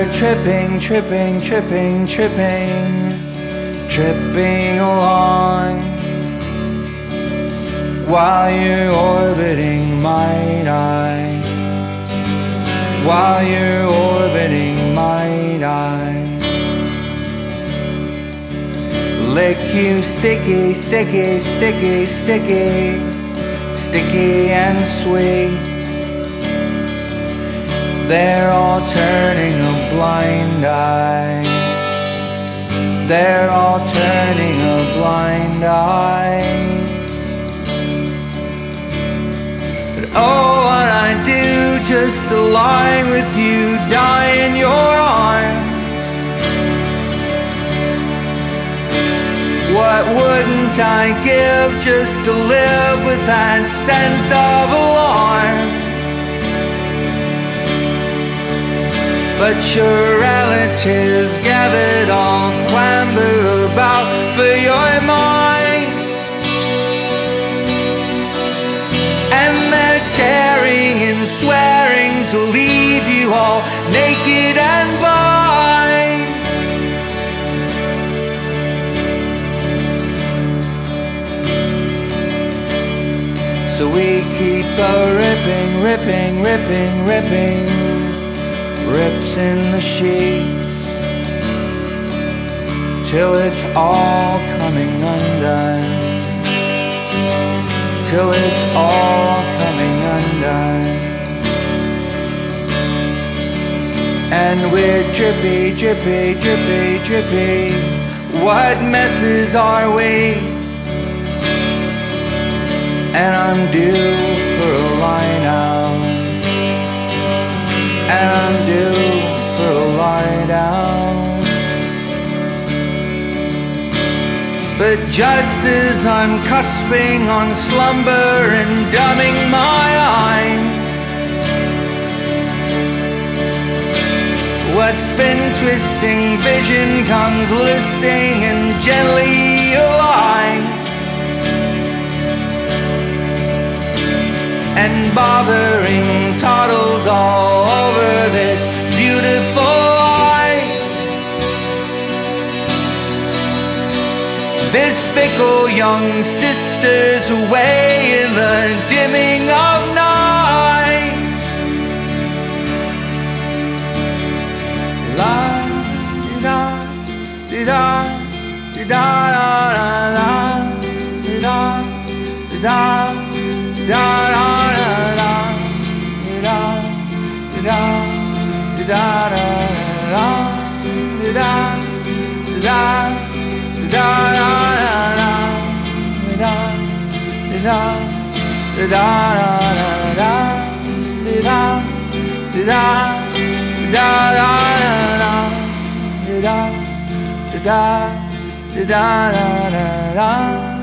we're tripping, tripping, tripping, tripping, tripping along while you're orbiting my eye, while you're orbiting my eye. Lick you sticky, sticky, sticky, sticky, sticky and sweet. They're all turning a blind eye. They're all turning a blind eye. But oh, what I'd do just to lie with you, die in your arms. What wouldn't I give just to live with that sense of alarm? But your relatives gathered all clamber about for your mind, and they're tearing and swearing to leave you all naked and blind. So we keep ripping, ripping, ripping, ripping rips in the sheets till it's all coming undone, till it's all coming undone. And we're drippy, drippy, drippy, drippy. What messes are we? And I'm due for a line out, and I'm due for a lie down. But just as I'm cusping on slumber and dumbing my eyes, what spin-twisting vision comes listing and gently alights, and bothering toddles all over this beautiful life. This fickle young sister's away in the dimming of night. La di da di da di da da di da di da di da. Da da da da da da da da da da